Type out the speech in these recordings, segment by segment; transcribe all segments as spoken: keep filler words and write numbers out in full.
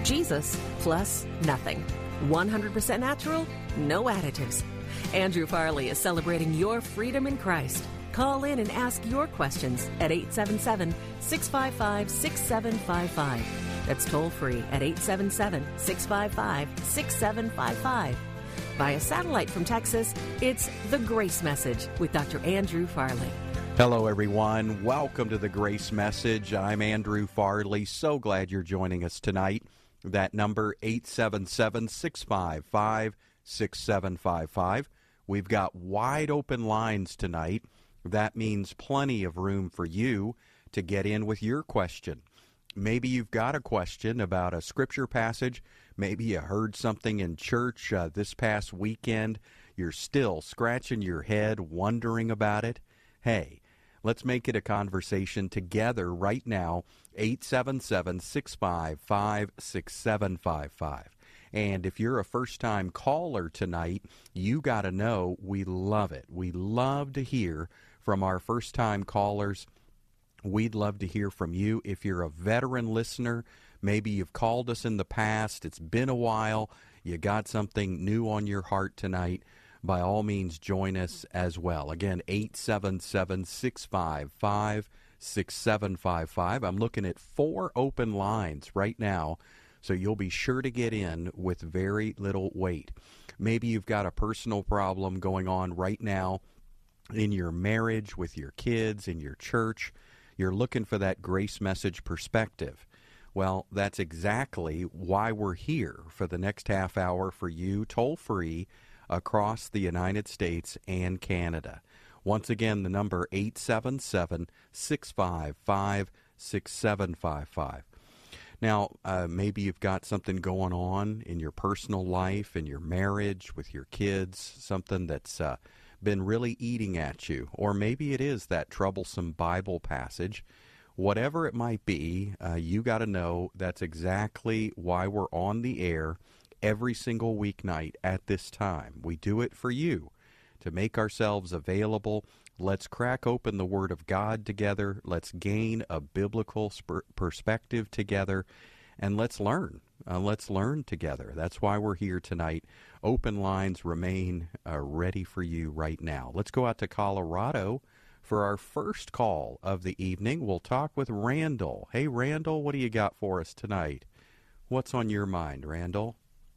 Jesus plus nothing. one hundred percent natural, no additives. Andrew Farley is celebrating your freedom in Christ. Call in and ask your questions at eight seven seven, six five five, six seven five five. That's toll free at eight seven seven, six five five, six seven five five. Via satellite from Texas, it's The Grace Message with Doctor Andrew Farley. Hello, everyone. Welcome to The Grace Message. I'm Andrew Farley. So glad you're joining us tonight. That number, eight seven seven, six five five, six seven five five. We've got wide open lines tonight. That means plenty of room for you to get in with your question. Maybe you've got a question about a scripture passage. Maybe you heard something in church uh, this past weekend. You're still scratching your head, wondering about it. Hey, let's make it a conversation together right now, eight seven seven, six five five, six seven five five. And if you're a first-time caller tonight, you got to know we love it. We love to hear from our first-time callers. We'd love to hear from you. If you're a veteran listener, maybe you've called us in the past, it's been a while, you got something new on your heart tonight, by all means join us as well. Again, eight seven seven, six five five, six seven five five. I'm looking at four open lines right now, so you'll be sure to get in with very little wait. Maybe you've got a personal problem going on right now in your marriage, with your kids, in your church. You're looking for that grace message perspective. Well, that's exactly why we're here for the next half hour for you, toll-free, across the United States and Canada. Once again, the number eight seven seven, six five five, six seven five five. Now, uh, maybe you've got something going on in your personal life, in your marriage, with your kids, something that's uh, been really eating at you, or maybe it is that troublesome Bible passage. Whatever it might be, uh, you got to know that's exactly why we're on the air every single weeknight at this time. We do it for you, to make ourselves available. Let's crack open the Word of God together. Let's gain a biblical sp- perspective together, and let's learn. Uh, let's learn together. That's why we're here tonight. Open lines remain uh, ready for you right now. Let's go out to Colorado for our first call of the evening. We'll talk with Randall. Hey, Randall, what do you got for us tonight? What's on your mind, Randall?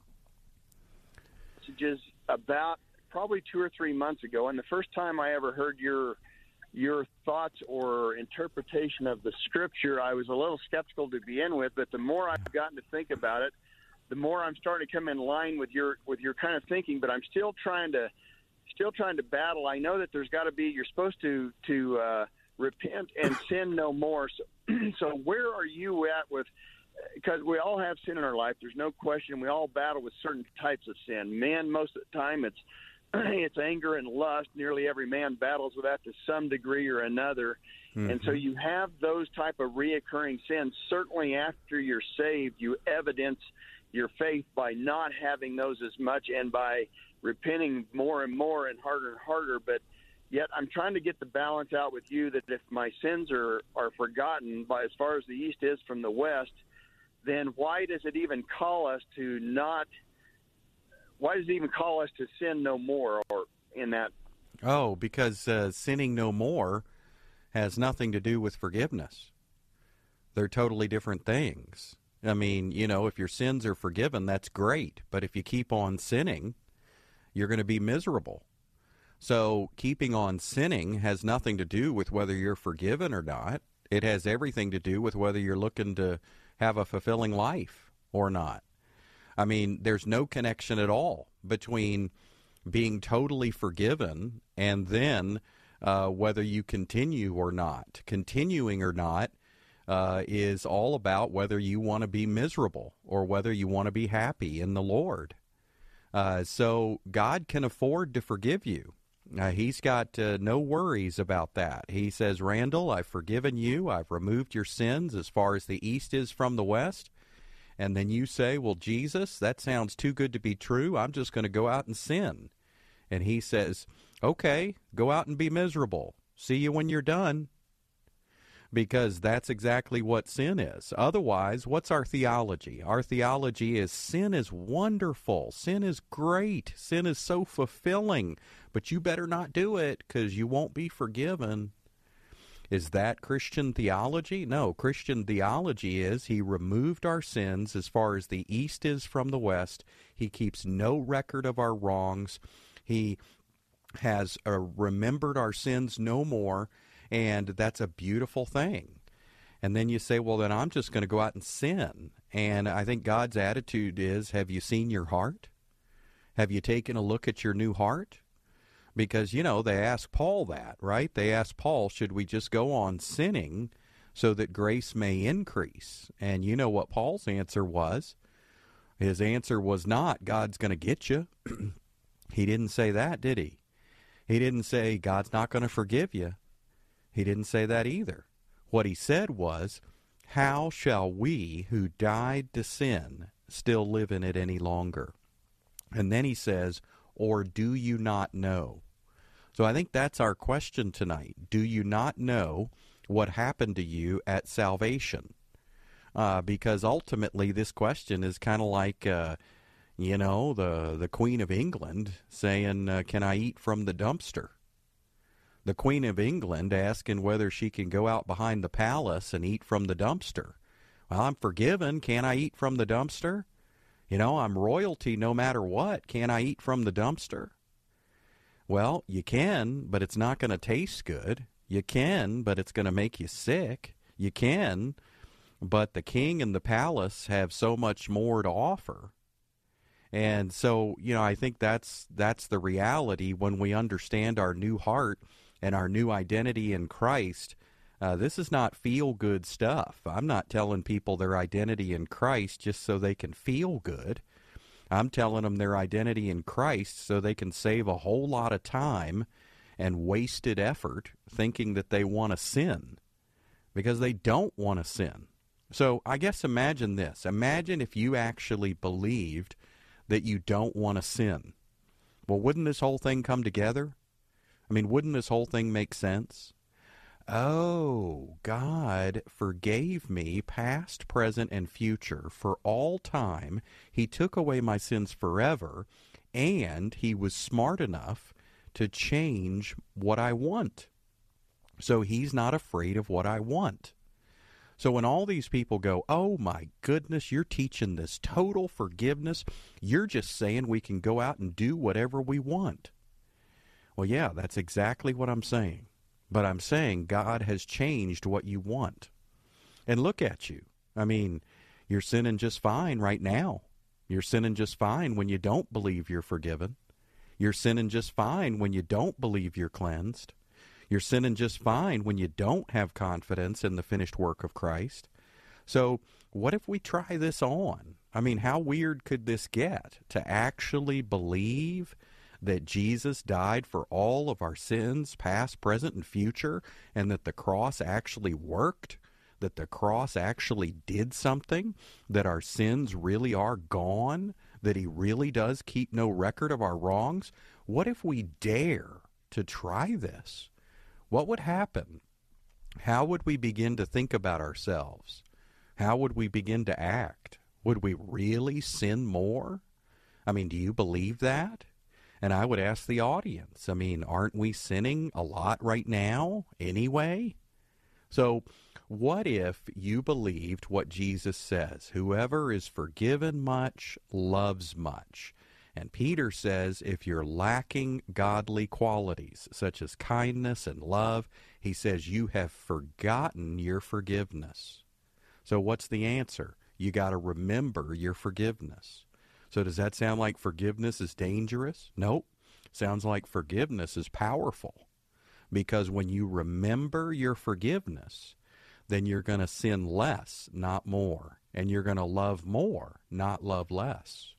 Just about probably two or three months ago, and the first time I ever heard your your thoughts or interpretation of the scripture, I was a little skeptical to begin with, but the more I've gotten to think about it, the more I'm starting to come in line with your with your kind of thinking, but I'm still trying to still trying to battle. I know that there's got to be, you're supposed to to uh, repent and sin no more. So, so where are you at with, because we all have sin in our life, there's no question. We all battle with certain types of sin. Men, most of the time, it's it's anger and lust. Nearly every man battles with that to some degree or another. Mm-hmm. And so you have those type of reoccurring sins. Certainly after you're saved, you evidence your faith by not having those as much and by repenting more and more and harder and harder. But yet I'm trying to get the balance out with you that if my sins are, are forgotten by as far as the east is from the west, then why does it even call us to not – why does it even call us to sin no more, or in that? Oh, because uh, sinning no more has nothing to do with forgiveness. They're totally different things. I mean, you know, if your sins are forgiven, that's great. But if you keep on sinning, you're going to be miserable. So keeping on sinning has nothing to do with whether you're forgiven or not. It has everything to do with whether you're looking to have a fulfilling life or not. I mean, there's no connection at all between being totally forgiven and then uh, whether you continue or not. Continuing or not uh, is all about whether you want to be miserable or whether you want to be happy in the Lord. Uh, so God can afford to forgive you. Uh, he's got uh, no worries about that. He says, Randall, I've forgiven you. I've removed your sins as far as the east is from the west. And then you say, well, Jesus, that sounds too good to be true. I'm just going to go out and sin. And he says, okay, go out and be miserable. See you when you're done. because that's exactly what sin is. Otherwise, what's our theology? Our theology is sin is wonderful. Sin is great. Sin is so fulfilling, but you better not do it because you won't be forgiven. Is that Christian theology? No, Christian theology is he removed our sins as far as the east is from the west. He keeps no record of our wrongs. He has uh, remembered our sins no more, and that's a beautiful thing. And then you say, well, then I'm just going to go out and sin. And I think God's attitude is, have you seen your heart? Have you taken a look at your new heart? Because, you know, they asked Paul that, right? They asked Paul, should we just go on sinning so that grace may increase? And you know what Paul's answer was? His answer was not, God's going to get you. He didn't say that, did he? He didn't say, God's not going to forgive you. He didn't say that either. What he said was, how shall we who died to sin still live in it any longer? And then he says, or do you not know? So I think that's our question tonight. Do you not know what happened to you at salvation? Uh, because ultimately this question is kind of like, uh, you know, the, the Queen of England saying, uh, can I eat from the dumpster? The Queen of England asking whether she can go out behind the palace and eat from the dumpster. Well, I'm forgiven. Can I eat from the dumpster? You know, I'm royalty no matter what. Can I eat from the dumpster? Well, you can, but it's not going to taste good. You can, but it's going to make you sick. You can, but the king and the palace have so much more to offer. And so, you know, I think that's that's the reality when we understand our new heart and our new identity in Christ. Uh, this is not feel-good stuff. I'm not telling people their identity in Christ just so they can feel good. I'm telling them their identity in Christ so they can save a whole lot of time and wasted effort thinking that they want to sin, because they don't want to sin. So I guess imagine this. Imagine if you actually believed that you don't want to sin. Well, wouldn't this whole thing come together? I mean, wouldn't this whole thing make sense? Oh, God forgave me past, present, and future for all time. He took away my sins forever, and he was smart enough to change what I want. So he's not afraid of what I want. So when all these people go, oh my goodness, you're teaching this total forgiveness, you're just saying we can go out and do whatever we want. Well, yeah, that's exactly what I'm saying. But I'm saying God has changed what you want. And look at you. I mean, you're sinning just fine right now. You're sinning just fine when you don't believe you're forgiven. You're sinning just fine when you don't believe you're cleansed. You're sinning just fine when you don't have confidence in the finished work of Christ. So what if we try this on? I mean, how weird could this get to actually believe that Jesus died for all of our sins, past, present, and future, and that the cross actually worked, that the cross actually did something, that our sins really are gone, that he really does keep no record of our wrongs? What if we dare to try this? What would happen? How would we begin to think about ourselves? How would we begin to act? Would we really sin more? I mean, do you believe that? And I would ask the audience, I mean, aren't we sinning a lot right now anyway? So what if you believed what Jesus says? Whoever is forgiven much loves much. And Peter says if you're lacking godly qualities such as kindness and love, he says you have forgotten your forgiveness. So what's the answer? You got to remember your forgiveness. So does that sound like forgiveness is dangerous? Nope. Sounds like forgiveness is powerful. Because when you remember your forgiveness, then you're going to sin less, not more. And you're going to love more, not love less.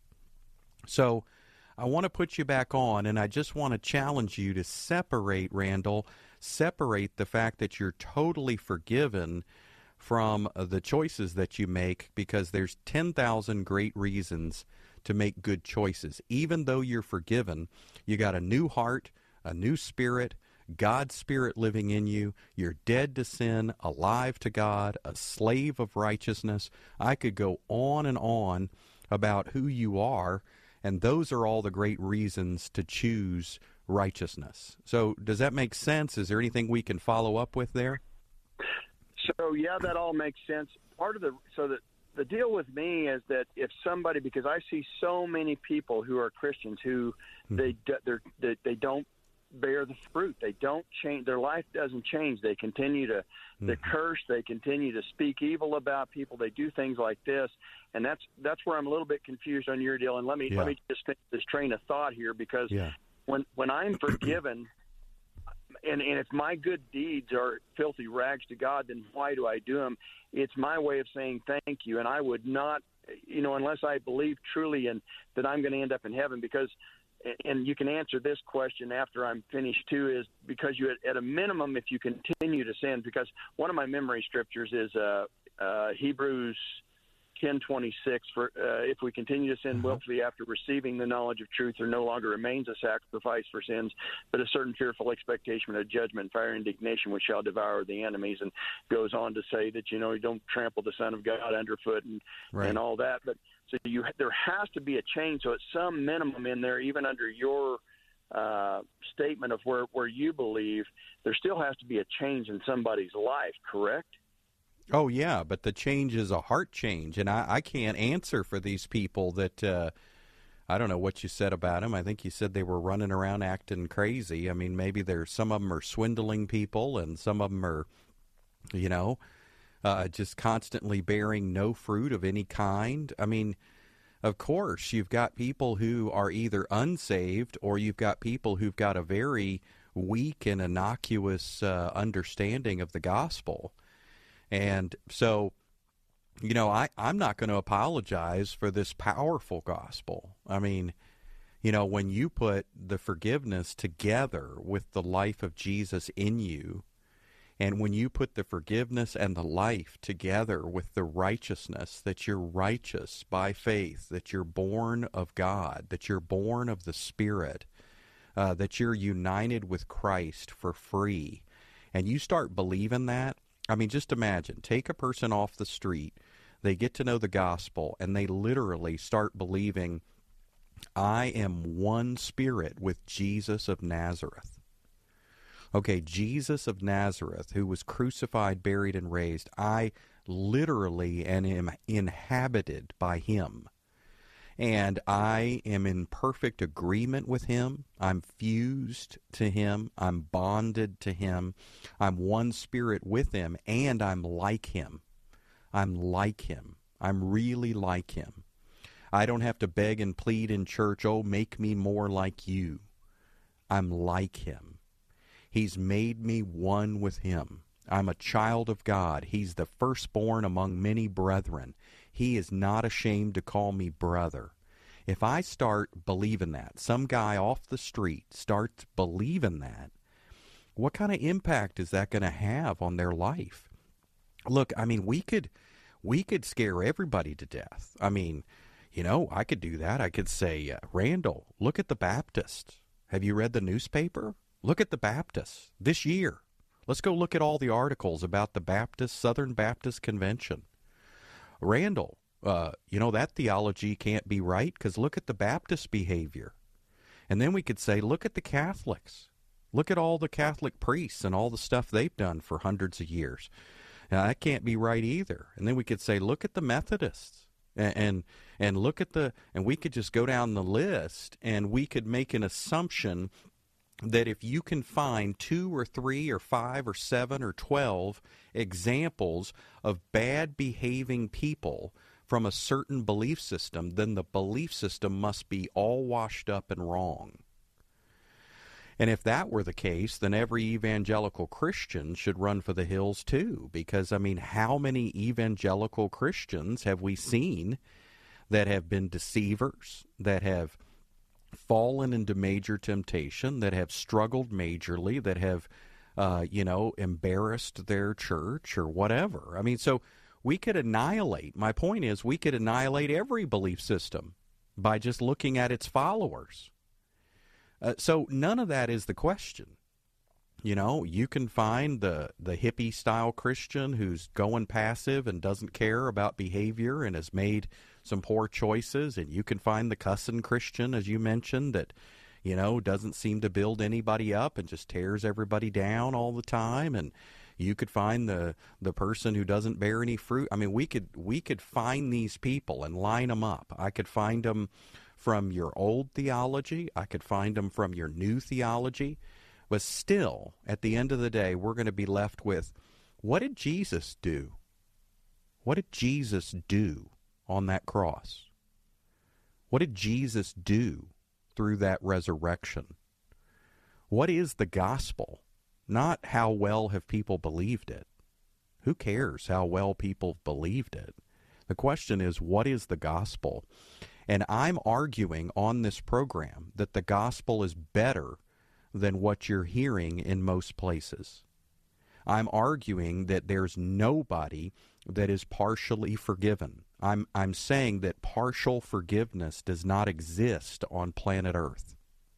So I want to put you back on, and I just want to challenge you to separate, Randall, separate the fact that you're totally forgiven from the choices that you make, because there's ten thousand great reasons to make good choices. Even though you're forgiven, you got a new heart, a new spirit. God's Spirit living in you. You're dead to sin, alive to God, a slave of righteousness. I could go on and on about who you are, and those are all the great reasons to choose righteousness. So does that make sense? Is there anything we can follow up with there? So, yeah, that all makes sense. Part of the so that the deal with me is that if somebody, because I see so many people who are Christians who hmm. they they're, they they don't bear the fruit. They don't change. Their life doesn't change. They continue to, mm-hmm. to curse. They continue to speak evil about people. They do things like this, and that's that's where I'm a little bit confused on your deal. And let me yeah. let me just finish this train of thought here, because yeah. when when I'm forgiven, and and if my good deeds are filthy rags to God, then why do I do them? It's my way of saying thank you, and I would not, you know, unless I believe truly in that I'm going to end up in heaven, because. And you can answer this question after I'm finished, too, is because you, at a minimum, if you continue to sin, because one of my memory scriptures is uh, uh, Hebrews ten twenty-six, for uh, if we continue to sin mm-hmm. willfully after receiving the knowledge of truth, there no longer remains a sacrifice for sins, but a certain fearful expectation of judgment, fire, indignation, which shall devour the enemies, and goes on to say that, you know, you don't trample the Son of God underfoot and, right. and all that. But so you, there has to be a change. So at some minimum in there, even under your uh, statement of where, where you believe, there still has to be a change in somebody's life, correct? Oh, yeah, but the change is a heart change, and I, I can't answer for these people that, uh, I don't know what you said about them. I think you said they were running around acting crazy. I mean, maybe there's some of them are swindling people, and some of them are, you know, uh, just constantly bearing no fruit of any kind. I mean, of course, you've got people who are either unsaved, or you've got people who've got a very weak and innocuous uh, understanding of the gospel. And so, you know, I, I'm not going to apologize for this powerful gospel. I mean, you know, when you put the forgiveness together with the life of Jesus in you, and when you put the forgiveness and the life together with the righteousness, that you're righteous by faith, that you're born of God, that you're born of the Spirit, uh, that you're united with Christ for free, and you start believing that, I mean, just imagine, take a person off the street, they get to know the gospel, and they literally start believing, I am one spirit with Jesus of Nazareth. Okay, Jesus of Nazareth, who was crucified, buried, and raised, I literally am inhabited by him. And I am in perfect agreement with him. I'm fused to him. I'm bonded to him. I'm one spirit with him, and I'm like him. I'm like him. I'm really like him. I don't have to beg and plead in church, oh, make me more like you. I'm like him. He's made me one with him. I'm a child of God. He's the firstborn among many brethren. He is not ashamed to call me brother. If I start believing that, some guy off the street starts believing that, what kind of impact is that going to have on their life? Look, I mean, we could we could scare everybody to death. I mean, you know, I could do that. I could say, uh, Randall, look at the Baptists. Have you read the newspaper? Look at the Baptists this year. Let's go look at all the articles about the Baptist, Southern Baptist Convention. Randall, uh, you know, that theology can't be right because look at the Baptist behavior. And then we could say, look at the Catholics. Look at all the Catholic priests and all the stuff they've done for hundreds of years. Now, that can't be right either. And then we could say, look at the Methodists. And, and and look at the, and we could just go down the list and we could make an assumption that if you can find two or three or five or seven or twelve examples of bad behaving people from a certain belief system, then the belief system must be all washed up and wrong. And if that were the case, then every evangelical Christian should run for the hills too, because, I mean, how many evangelical Christians have we seen that have been deceivers, that have fallen into major temptation, that have struggled majorly, that have, uh, you know, embarrassed their church or whatever. I mean, so we could annihilate, my point is, we could annihilate every belief system by just looking at its followers. Uh, so none of that is the question. You know, you can find the, the hippie-style Christian who's going passive and doesn't care about behavior and has made some poor choices, and you can find the cussing Christian, as you mentioned, that, you know, doesn't seem to build anybody up and just tears everybody down all the time, and you could find the the person who doesn't bear any fruit. I mean, we could we could find these people and line them up. I could find them from your old theology. I could find them from your new theology. But still, at the end of the day, we're going to be left with, what did Jesus do? What did Jesus do on that cross? What did Jesus do through that resurrection? What is the gospel? Not how well have people believed it. Who cares how well people believed it? The question is, what is the gospel? And I'm arguing on this program that the gospel is better than what you're hearing in most places. I'm arguing that there's nobody that is partially forgiven. I'm I'm saying that partial forgiveness does not exist on planet Earth.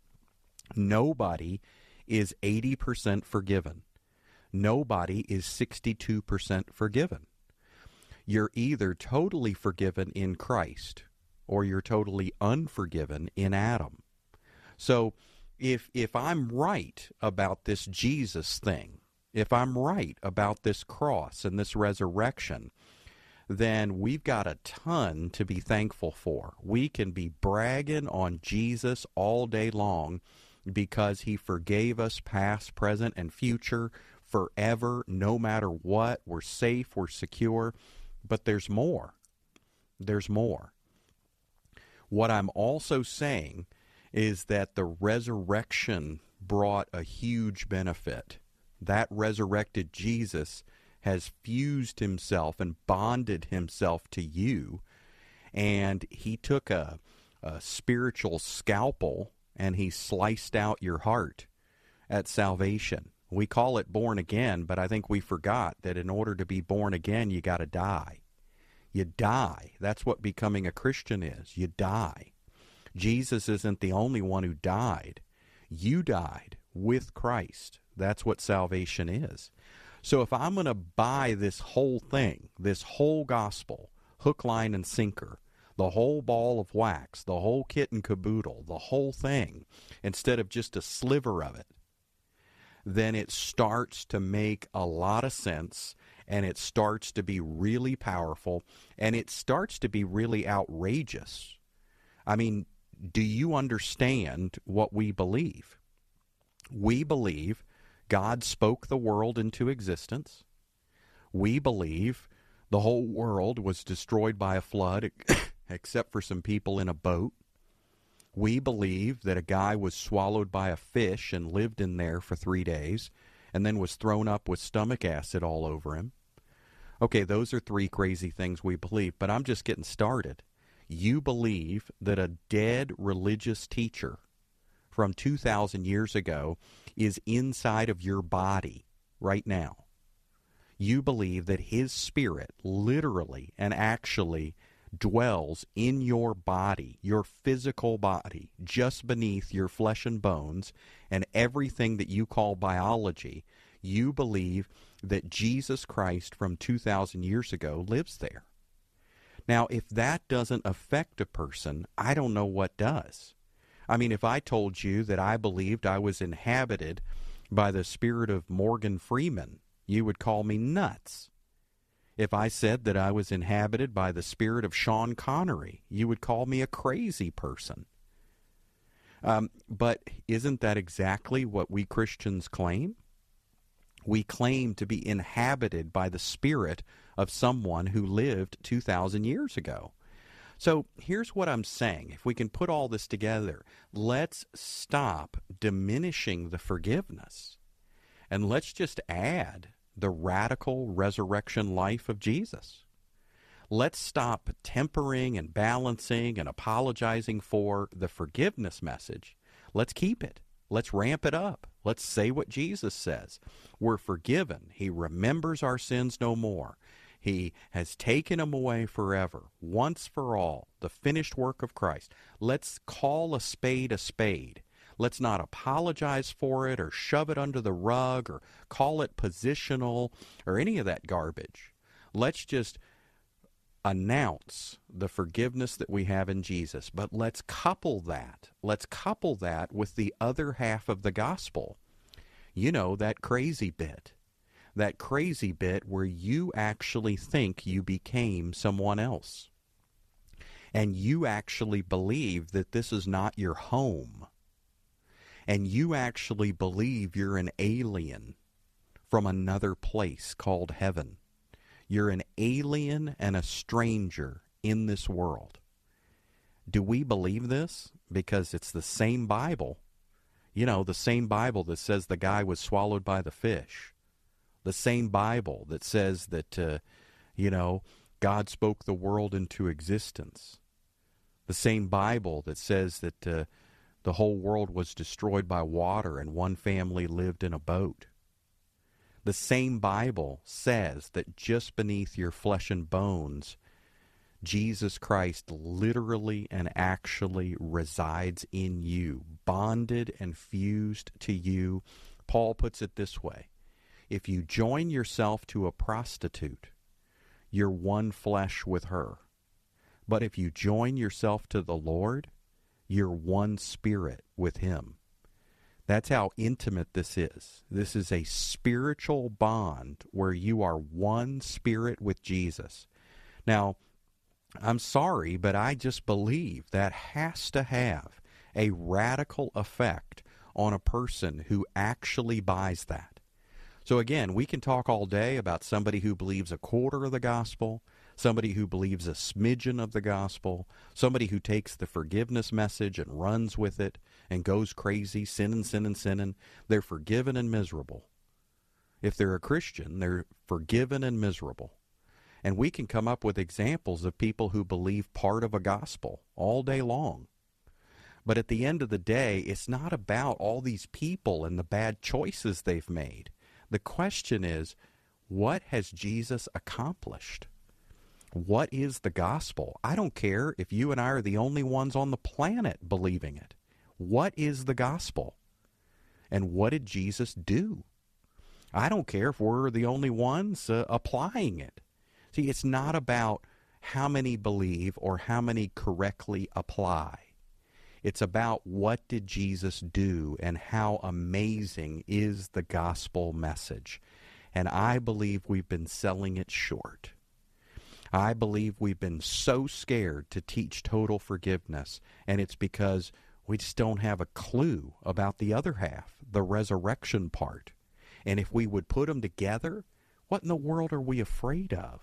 Nobody is eighty percent forgiven. Nobody is sixty-two percent forgiven. You're either totally forgiven in Christ or you're totally unforgiven in Adam. So if if I'm right about this Jesus thing, if I'm right about this cross and this resurrection, then we've got a ton to be thankful for. We can be bragging on Jesus all day long because he forgave us past, present, and future forever, no matter what. We're safe, we're secure, but there's more. There's more. What I'm also saying is that the resurrection brought a huge benefit. That resurrected Jesus has fused himself and bonded himself to you, and he took a, a spiritual scalpel and he sliced out your heart at salvation. We call it born again, but I think we forgot that in order to be born again, you got to die. You die. That's what becoming a Christian is. You die. Jesus isn't the only one who died. You died with Christ. That's what salvation is. So if I'm going to buy this whole thing, this whole gospel, hook, line, and sinker, the whole ball of wax, the whole kit and caboodle, the whole thing, instead of just a sliver of it, then it starts to make a lot of sense, and it starts to be really powerful, and it starts to be really outrageous. I mean, do you understand what we believe? We believe God spoke the world into existence. We believe the whole world was destroyed by a flood except for some people in a boat. We believe that a guy was swallowed by a fish and lived in there for three days and then was thrown up with stomach acid all over him. Okay, those are three crazy things we believe, but I'm just getting started. You believe that a dead religious teacher from two thousand years ago is inside of your body right now. You believe that his spirit literally and actually dwells in your body, your physical body, just beneath your flesh and bones, and everything that you call biology. You believe that Jesus Christ from two thousand years ago lives there. Now, if that doesn't affect a person, I don't know what does. I mean, if I told you that I believed I was inhabited by the spirit of Morgan Freeman, you would call me nuts. If I said that I was inhabited by the spirit of Sean Connery, you would call me a crazy person. Um, but isn't that exactly what we Christians claim? We claim to be inhabited by the spirit of someone who lived two thousand years ago. So here's what I'm saying. If we can put all this together, let's stop diminishing the forgiveness, and let's just add the radical resurrection life of Jesus. Let's stop tempering and balancing and apologizing for the forgiveness message. Let's keep it. Let's ramp it up. Let's say what Jesus says. We're forgiven. He remembers our sins no more. He has taken them away forever, once for all, the finished work of Christ. Let's call a spade a spade. Let's not apologize for it or shove it under the rug or call it positional or any of that garbage. Let's just announce the forgiveness that we have in Jesus. But let's couple that. Let's couple that with the other half of the gospel. You know, that crazy bit. That crazy bit where you actually think you became someone else. And you actually believe that this is not your home. And you actually believe you're an alien from another place called heaven. You're an alien and a stranger in this world. Do we believe this? Because it's the same Bible. You know, the same Bible that says the guy was swallowed by the fish. The same Bible that says that, uh, you know, God spoke the world into existence. The same Bible that says that uh, the whole world was destroyed by water and one family lived in a boat. The same Bible says that just beneath your flesh and bones, Jesus Christ literally and actually resides in you, bonded and fused to you. Paul puts it this way: if you join yourself to a prostitute, you're one flesh with her. But if you join yourself to the Lord, you're one spirit with him. That's how intimate this is. This is a spiritual bond where you are one spirit with Jesus. Now, I'm sorry, but I just believe that has to have a radical effect on a person who actually buys that. So again, we can talk all day about somebody who believes a quarter of the gospel, somebody who believes a smidgen of the gospel, somebody who takes the forgiveness message and runs with it and goes crazy, sinning, sinning, sinning. They're forgiven and miserable. If they're a Christian, they're forgiven and miserable. And we can come up with examples of people who believe part of a gospel all day long. But at the end of the day, it's not about all these people and the bad choices they've made. The question is, what has Jesus accomplished? What is the gospel? I don't care if you and I are the only ones on the planet believing it. What is the gospel? And what did Jesus do? I don't care if we're the only ones uh, applying it. See, it's not about how many believe or how many correctly apply. It's about what did Jesus do and how amazing is the gospel message. And I believe we've been selling it short. I believe we've been so scared to teach total forgiveness, and it's because we just don't have a clue about the other half, the resurrection part. And if we would put them together, what in the world are we afraid of?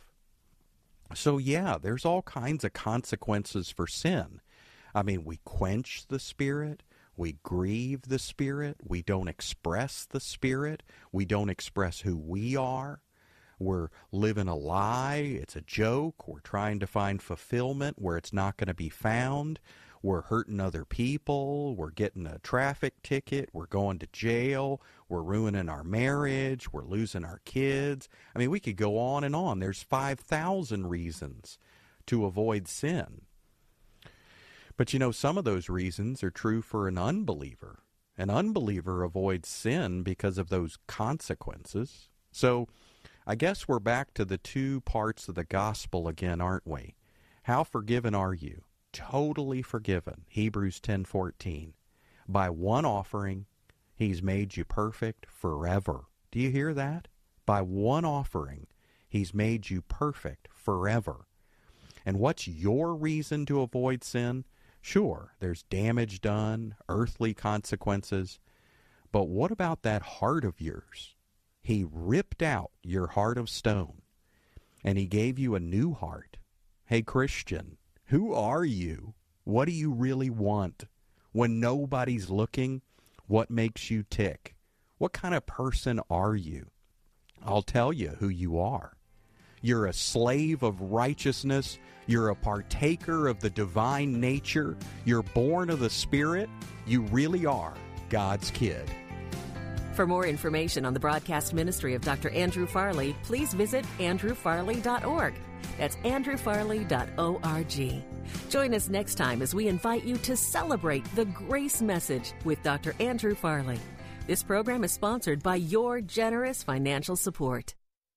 So yeah, there's all kinds of consequences for sin. I mean, we quench the Spirit, we grieve the Spirit, we don't express the Spirit, we don't express who we are. We're living a lie, it's a joke, we're trying to find fulfillment where it's not going to be found. We're hurting other people, we're getting a traffic ticket, we're going to jail, we're ruining our marriage, we're losing our kids. I mean, we could go on and on. There's five thousand reasons to avoid sin. But you know, some of those reasons are true for an unbeliever. An unbeliever avoids sin because of those consequences. So I guess we're back to the two parts of the gospel again, aren't we? How forgiven are you? Totally forgiven. Hebrews ten fourteen. By one offering, he's made you perfect forever. Do you hear that? By one offering, he's made you perfect forever. And what's your reason to avoid sin? Sure, there's damage done, earthly consequences. But what about that heart of yours? He ripped out your heart of stone, and he gave you a new heart. Hey, Christian, who are you? What do you really want? When nobody's looking, what makes you tick? What kind of person are you? I'll tell you who you are. You're a slave of righteousness. You're a partaker of the divine nature. You're born of the Spirit. You really are God's kid. For more information on the broadcast ministry of Doctor Andrew Farley, please visit andrew farley dot org. That's andrew farley dot org. Join us next time as we invite you to celebrate the Grace Message with Doctor Andrew Farley. This program is sponsored by your generous financial support.